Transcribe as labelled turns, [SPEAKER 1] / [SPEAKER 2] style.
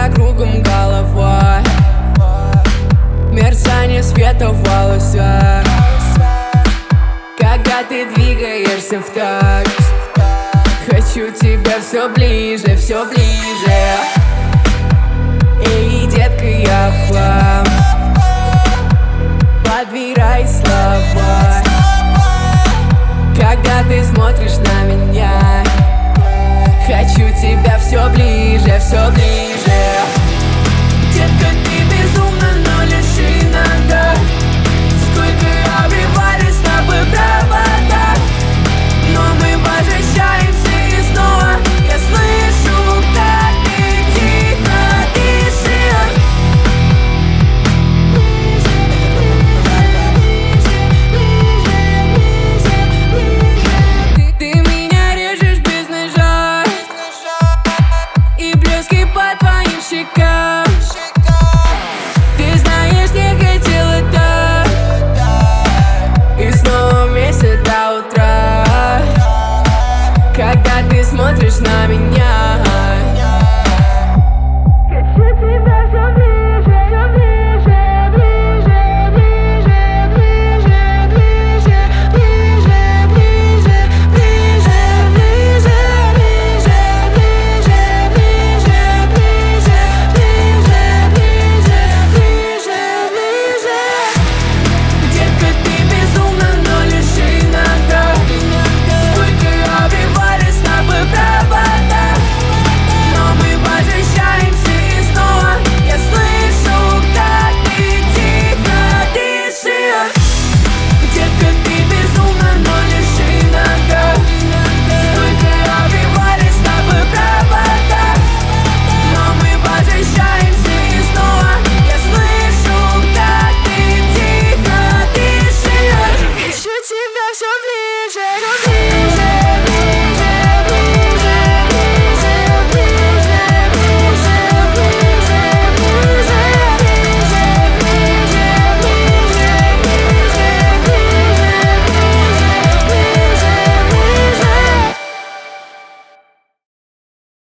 [SPEAKER 1] тебя кругом голова, мерцание света в волосах, когда ты двигаешься в такт. Хочу тебя все ближе, все ближе. Эй, детка, я в хлам, подбирай слова, когда ты смотришь на меня. Хочу тебя все ближе, все ближе. Детка, ты безумна, но лишь иногда. Сколько обрывали с тобой провода, но мы возвращаемся и снова. Я слышу, как ты тихо дышишь. Ты меня режешь без ножа, и блески по твоим щекам. Ты знаешь, не хотела так, и снова вместе до утра, когда ты смотришь на меня.